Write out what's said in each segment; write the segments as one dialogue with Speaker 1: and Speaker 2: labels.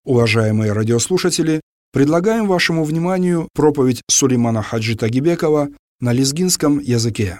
Speaker 1: Уважаемые радиослушатели, предлагаем вашему вниманию проповедь Сулеймана Хаджи Тагибекова на лезгинском языке.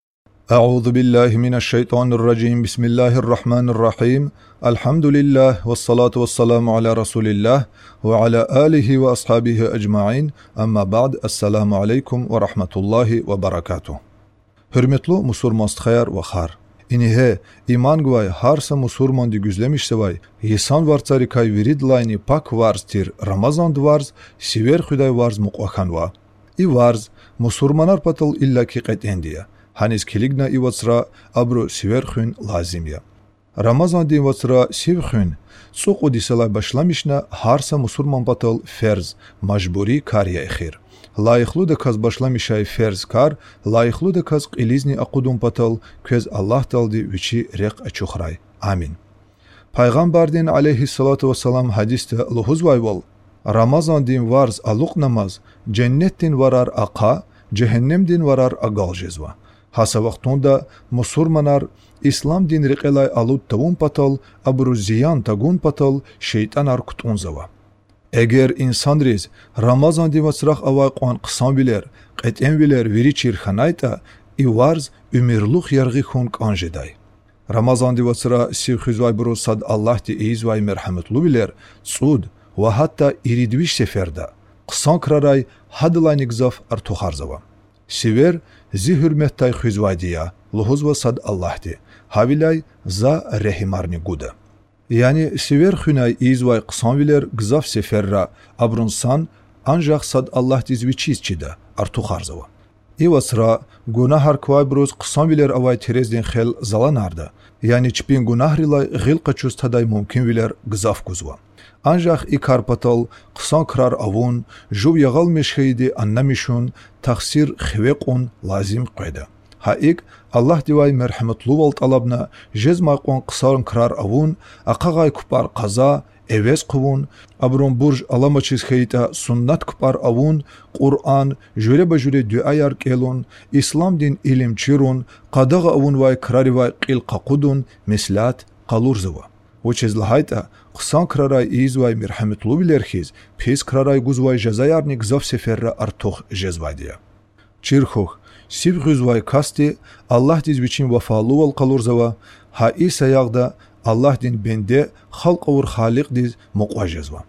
Speaker 2: أعوذ بالله من الشيطان الرجيم بسم الله الرحمن الرحيم الحمد لله والصلاة والسلام على رسول الله وعلى آله وأصحابه أجمعين أما بعد السلام عليكم ورحمة الله وبركاته. Hürmetli musurmastxayar ve xar. İnihe iman gvay harsa musurmandi güzlemişsevay yesan vartsarikay viridlayni pak varstir Ramazan dvarz siver xuday varz muqvakanva. I varz musurmanar patıl illaki qetendiya. Hanis kiligna i vatsra abru siver xun lazimya. Ramazan din vatsra siv xun suq udisala başlamışna harsa musurman patıl ferz majburi kariya exir. Layıqlı da kaz başlamışay ferz kar, layıqlı da kaz qilizni aqudun patal, köz Allah daldi viçi req açuxray. Amin. Paygambardin aleyhissalatu vesselam hadiste luhuz vayval, Ramazan din varz aluq namaz, cennet din varar aqa, cehennem din varar agal jezva. Hasa vaqtunda musurmanar, İslam din riqelay alud tavun patal, abru ziyan tagun patal, şeytanar kutunzava. Eğer insan riz Ramazan divatsraq avay qan qısan biler, qeten biler viri çirxanayta, i varz ümirluq yargı xun qanjeday. Ramazan divatsra sivxizvay buru sad Allah di izvay merhametlu biler, tsud ve hatta iridviş seferda, qısan kraray hadlayni gzaf artuxarzava. Siver zi hürmettay xizvay diya, luhuz ve sad Allah di, havilay za rehimarni guda. Yani siver xunay izvay qısanviler gzaf seferra abrunsan ancak sad Allah dizviçizçida artuxarzava. İvasra gunahar kvay bruz qısanviler avay terezdin xel zalanarda. Yani çpin gunahrilay gil qaçuz taday mumkin viler gzaf guzva. Ancak ikarpatal qısan krar avun juv yagal meşheydi annamişun taksir xvequn lazim qayda. Haik Allah divay merhametlu val talabna jezma qon qısarın krar avun aqağay kupar qaza evez quvun abrun burj alamaçiz xeyta sunnat kupar avun Qur'an jure bajure duayar kelun İslam din ilim çirun qadağa avun vay krari vay qil qaqudun mislat qalurzava. Uçez lahayta qısan kraray izvay merhametlu bilerxiz pis kraray guzvay jazayarni gzaf seferra artuq jezvaydiya. Çirxuq Sivxuzvay kasti Allah diz biçin vafalu val qalurzava ha isa yağda Allah din bende xalq avur xaliq diz muqvajezva.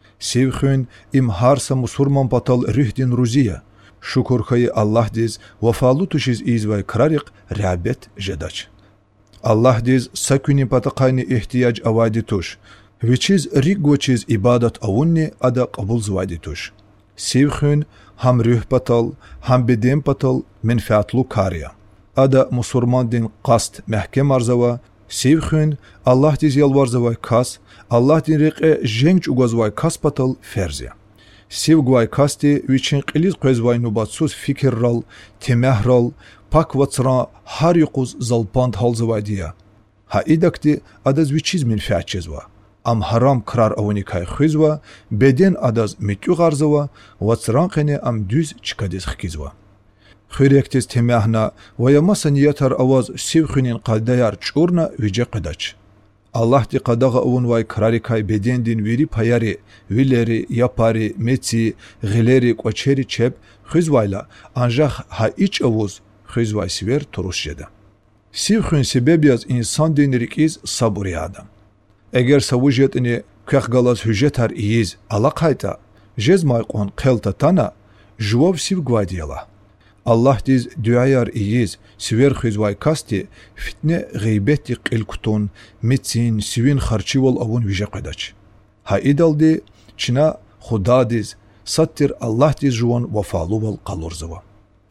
Speaker 2: Sivxun imharsa musurman patal rüh din ruziya. Şukur xayı Allah diz vafalu tuşiz izvay krariq rağbet jedaç. Allah diz sakuni pataqayni ihtiyac avadi tuş. Viçiz rik goçiz ibadat avunni ada qabul zvadi tuş. Sivxun ham rüh patal, ham bedem patal menfaatlu kariya. Ada musurman din qast mehkem arzava, sivxun Allah diz yalvarzavay kas, Allah din riqe jenç ugazvay kas patal ferziya. Sivgvay kasti viçin qiliz qezvay nubatsuz fikirral, temehral, pak vatsra har yuquz zalpand halzavay diya. Ha idakti adaz viçiz menfaatçezva. Am haram krar avnikay xizva, beden adaz mityu garzava, vatsranqene am düz çikadiz xkizva. Xürektiz temahna ve yamasa niyatar avaz sivxunin qaldayar çurna vice qadaç. Allah di qadağa avun vay krarikay bedendin viri payari, vileri, yapari, metsi, gileri, qoçeri çep, xizvayla ancak ha iç avuz xizvay siver turuşjeda. Sivxun sebebiyaz insan denirikiz saburi adam. Eğer savujetini kexgalaz hüjetar iyiz alaqayta jezmay qon qelta tana juvav siv gvadiyala. Allah diz duayar iyiz siver xizvay kasti fitne gıybeti qilkutun mitsin sivin xarçivol avun vije qadaç. Ha idaldi çina xuda diz sattir Allah diz juvan vafalu val qalurzava.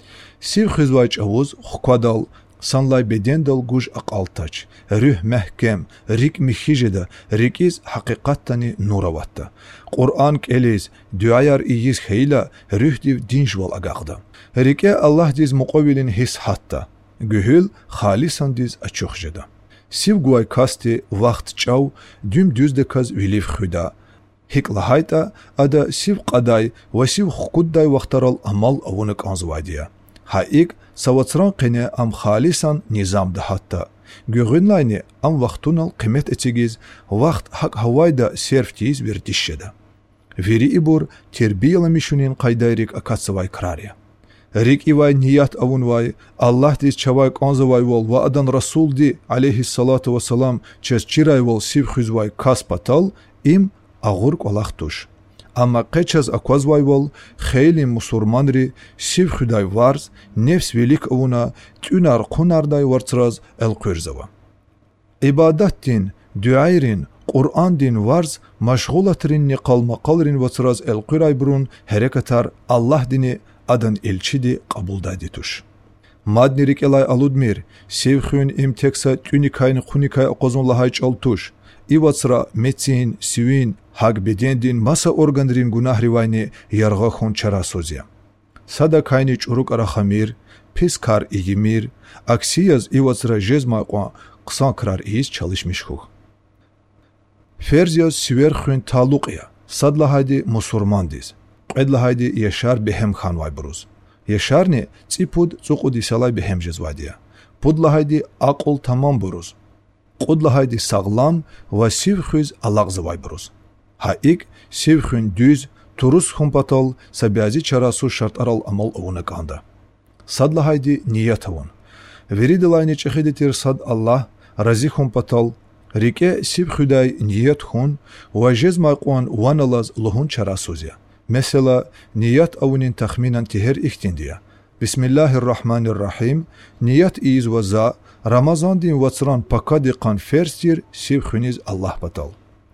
Speaker 2: Siv xizvay çavuz xukadal sanlay bedendal guj aqaltaç, rüh mehkem, rik mihijeda, rikiz haqiqattani nuravatta. Qur'an keliz, duayar iyiz xeyla, rüh div dinjval agaqda. Rike Allah diz muqavilin his hatta, gühül xalisan diz açuxjeda. Siv guay kasti vaxt çav, düm düzde kaz vilif xuda. Hiklahayta ada siv qaday ve siv xukudday vaxtaral amal avunak anzvadiya. Haik savatsran qene am xalisan nizam da hatta. Гюгынлайни ам вахтунал қимет этигиз вахт хак хавайда серфтиз вертишеда. Вери ибур тербияла мишунин қайдайрик акацавай крария. Рик ивай ният авунвай, Аллах диз чавай конзавай вол ва адан Расул ди, алейхи салату ва салам, чез чирай вол сивхузвай кас патал, им агурк Аллахтуш. Ама қечас аквазвай вол, хейли мусурманри, сивхудай варз, нефс велик авуна, тюнар қунардай варцраз элқурзава. Ибадаттин, дуайрин, Qur'an din varz, maşğulatrin qalmaqalrin vacraz elqiray burun, herekatar Allah dini adan elçidi qabuldaydi tuş. Madnirik elay aludmir, sevxün imteksa tünikayni xunikay qozunlahay çaltuş. İvatsra metsin, sivin, hag bedendin masa organrin günah rivayni yarğa xun çara sozya. Sada kayni çuruk ara xamir, pis kar igimir, aksiyaz İvatsra jezma qwa qısan krar iyiz çalışmış xuh. Ferziyaz siverxün taluqya, sadlahaydi musurmandiz. Qedlahaydi yaşar behem xanvay buruz. Yaşarni tsipud tsuqudi salay behem jezvadiya. Pudlahaydi aql tamam buruz. Qudlahaydi sağlam va sivxüz alaqzavay buruz. Haik sivxün düz, turus xumpatal sabiazi çarasu şart aral amal avuna kanda. Sadlahaydi niyat avun. Veridilayni çexiditir sad Allah, razi xumpatal, Rike sivxüday niyat xun va jezma qwan vanalaz luhun çarasuzya. Mesela niyat avunin taxminan tiher ihtindiya. Bismillahirrahmanirrahim. Niyat iz va za Ramazan din vatsran pakadiqan ferstir sivxüniz Allah batal.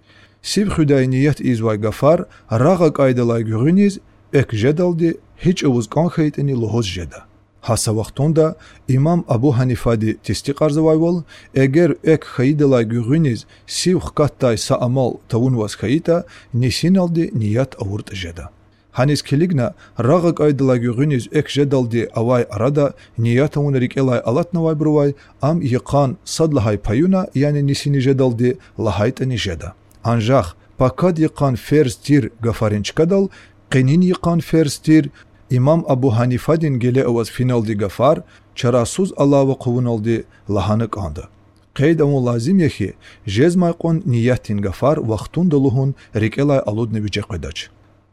Speaker 2: Sivxüday niyat iz va gafar rağa qaydalay güğüniz ek jedaldi hiç avuz qan xeytini luhoz jeda. Hasa vaxtunda İmam Abu Hanifadi testi qarzavayvol, eger ek xayidalay güğüniz sivx kattay saamal tavunvaz xayita nisin aldi niyat avurt jeda. Hanis keligna rağa qaydalay güğüniz ek jedaldi avay arada niyat avun rikelay alatnavay bruvay am yiqan sadlahay payuna yani nisini jedaldi lahaytani jeda. Anjaq pakad yiqan ferz tir gafarinçkadal, qinin yiqan ferz tir İmam Abu Hanifadin gele avaz finaldi gafar, çarasuz Allah'a quvunaldi lahanık andı. Qeyd amu lazim yehi, jezmay qon niyatin gafar vaxtun doluhun rikelay aludne vüce qedaç.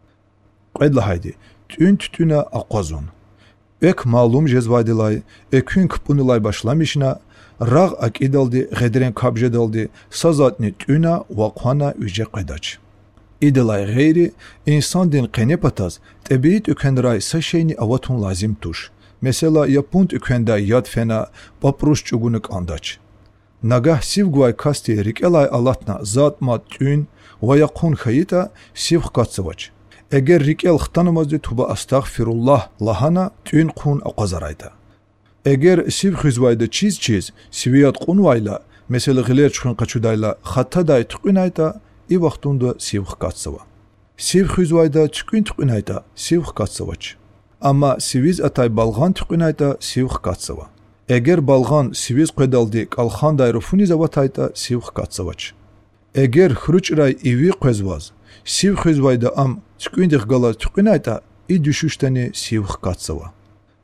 Speaker 2: Qedlahaydi, tün tütüne aqazun. Ek malum jezvaydilay, ekün kıpunilay başlamışna, rağ akidaldi, gedren kabjedaldi, sazatni tüna vaqhana vüce qedaç. İdilay gayri, insan din qenepataz, tebiyit ökenray saşeyni avatun lazim tuş. Mesela yapunt ökenda yad fena, papruş çugunuk andaç. Nagah sivgvay kasti rikelay alatna zat mat tün, vayakun khayita sivg katsıvaç. Eğer rikel xtanamazdi tuba astagfirullah lahana tün qun aqazarayda. Eğer sivg hizvayda çiz, siviyat qunvayla, mesela giler çukun qaçudayla xattaday tuqinayta, I vaxtunda sivx katsava. Sivx hüzvayda tükün tükünayta sivx katsavaç. Ama siviz atay balğan tükünayta sivx katsava. Eğer balğan siviz qedaldi qalxan dayrufuni zavatayta sivx katsavaç. Eğer xruçray ivi qezvaz, sivx hüzvayda am tükündix gala tükünayta I düşüşteni sivx katsava.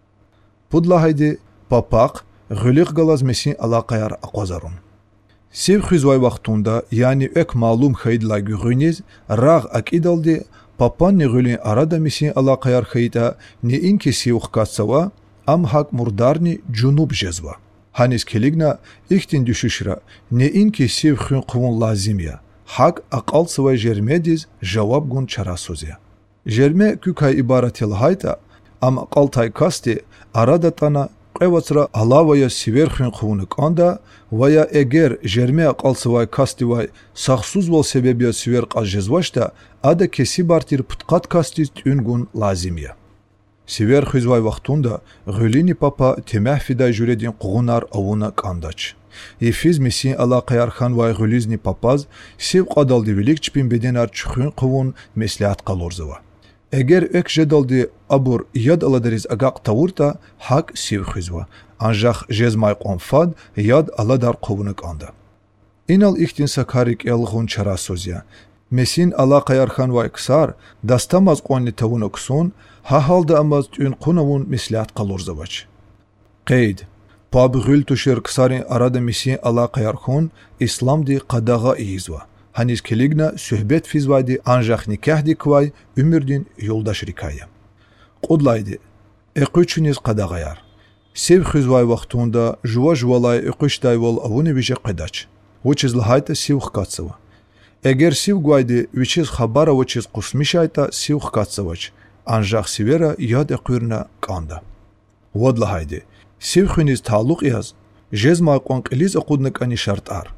Speaker 2: Pudlahaydi papaq, gülük galaz mesin alaqayar aqvazarun. Sivxüzvay vaxtunda yani ek malum xeydla güğüniz rağ akidaldi papan nigülün arada misin alaqayar xeyda ne inki sivx katsava am hak murdarni cunub jezva. Hanis keligna ihtin düşüşra ne inki sivxün quvun lazimya. Hak aqal sıvay jermediz javab gun çarasuzya. Jerme kükay ibaratil hayta am aqal tay kasti arada tana qevatsra alavaya siverxün quvunuk anda vaya eğer jerme aqalsıvay kastivay saxsuz vol sebebiya siver qazjezvaşta ada kesi bartir putqat kastiz tüngun lazimya. Siver xizvay vaxtunda gülini papa temah fiday juredin qugunar avuna kandaç. Efiz misin alaqayar xan vay gülizni papaz siv qadaldi vilik çpin bedenar çuxün quvun meslihat qalorzıva. Eğer ek jedaldi abur yad aladariz agaq tavurta hak siv xizva. Anjaq jezmay qonfad yad aladar quvunuk anda. İnal ihtin sakarik elğun çarasozya. Mesin alaqayar xan vay ksar dastamaz qonni tavunuk son ha halda amaz tün qunavun mislihat qalorzavaç. Qeyd. Пабгыл тушер ксарин арада мисин алаqa ярхун исламди қадаға иизва. Ханис келигна сөхбет физвайди анжах никахди квай умирдин юлдаш рикая. Қудлайды, эқучуниз қадаға яр. Сев хизвай вақтунда жуа-жуалай эқучтай вол авуни виже қидач. Вучиз лахайта сив хкацава. Эгер сив гвайди вичиз хабара вучиз қусмишайта сив хкацавач. Анжах сивера яд эқуирна канда. Вод лахайди. Сивхуниз тааллуқ яз, жез майқон қилиз ақудник ани шартар.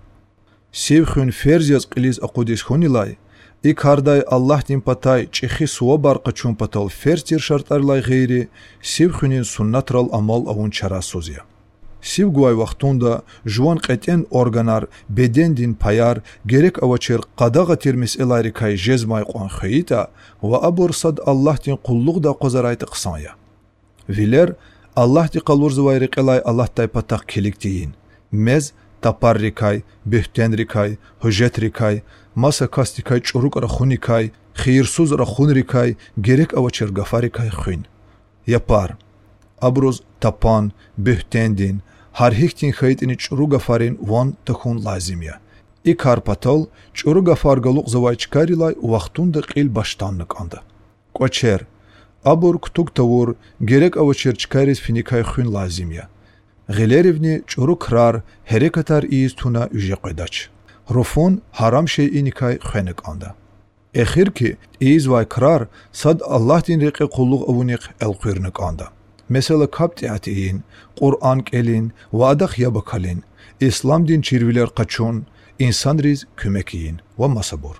Speaker 2: Сивхун ферзияз қилиз ақудис хунилай, и кардай Аллах дин патай чихи суа барқа чун патал ферзир шартарлай ғейри, сивхунин суннатрал амал авун чара сузия. Сив гуай вақтунда жуан қетен органар беден дин паяр герек авачер қадаға термис элайри кай жез майқон хейта, ва абурсад Аллах дин қуллуқ да қозарайты қысания. Вилер, Аллах ди қалурзывай рикалай Аллах тай патақ келіктейін. Мез тапар рикай, бехтен рикай, хужет рикай, маса кастикай чурук рахуникай, хирсуз рахун рикай, герек авачер гафарикай хуин. Япар. Абруз тапан, бехтендин, хархихтин хейтини чуру гафарин вон тахун лазимия. И кар патал чуру гафар галук завай чкарилай вақтунда қил баштаннык анда. Кочер. Абур ктук тавур герек авачер чкарис финикай хуин лазимия. Гилеревни чуру крар херекатар из туна үже қидач. Руфун харам шейиникай хенек анда. Эхир ки из вай крар сад Аллах дин реқи қуллуқ авуниқ элқуирник анда. Mesela kaptiatiyin, Kur'an kelin, vadak yabakalin, İslam din çirviler kaçun, insan riz kümekiyin ve masabur.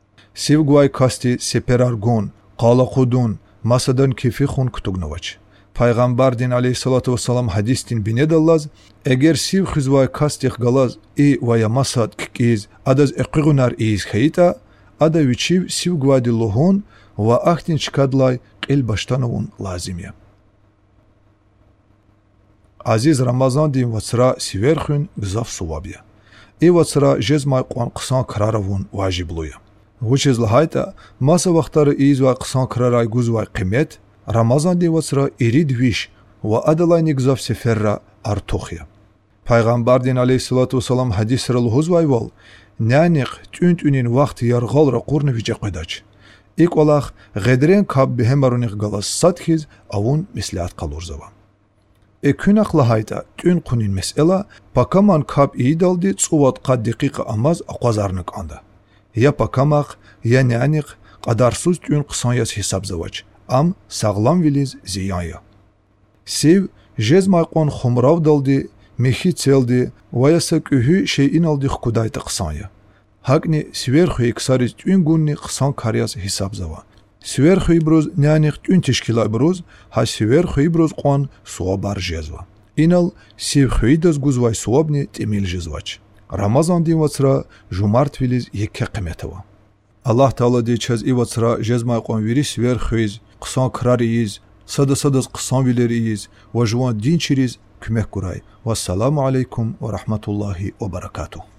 Speaker 2: Sivguay kasti seperargun, qalaqudun, masadan kefihun kutugnavaç. Peygamber din aleyhissalatu vesselam hadis din binedallaz, eğer siv xizvay kastih galaz i vaya masad kikiz, adaz eqigunar iz khayita, ada vichiv sivguay dillohun ve ahtin çıkadlay qil baştanovun lazimiya. Aziz Ramazan din vatsra siverxun gzaf suvabiya. I vatsra jezmay qwan qsan kraravun vajibluya. Vuchiz lahayta masa vaqtari izwa qsan kraray guzvay qimet, Ramazan din vatsra irid vish va adalayni gzaf seferra artoxya. Peygamber din aleyhissalatu vesselam hadisral huzvay val, naniq tüntünin vaqt yarghalra qurni vice qidaç. İk olaq gedren kab behemaruniq galas satkiz avun misliat qalurzava. Ekünaq lahayta tün qunin mesela pakaman kab idaldi tsuvat qad daqiqa amaz aqazarnik anda. Ya pakamaq ya naniq qadarsuz tün qsanyas hesabzavaç. Am sağlam viliz ziyaya. Sev jezmay qon khumrav daldi mexi tseldi vayasa kühü şeyin aldi qudayta qsanya. Haqni sverxu iksariz tün gunni qsan karyas hesabzava. Сверху иброз няних тюн тишкила иброз, ха сверху иброз қон суабар жезва. Инал сверху идаз гузвай суабни тимил жезвач. Рамазан дин вацра жумарт вилиз екке қиметова. Аллах Таала дечаз и вацра жезмай қон вири сверху из, қсан крари из, садас қсан вилери из, ва жуан дин чириз күмек курай. Вассаламу алейкум ва рахматуллахи ва баракатух.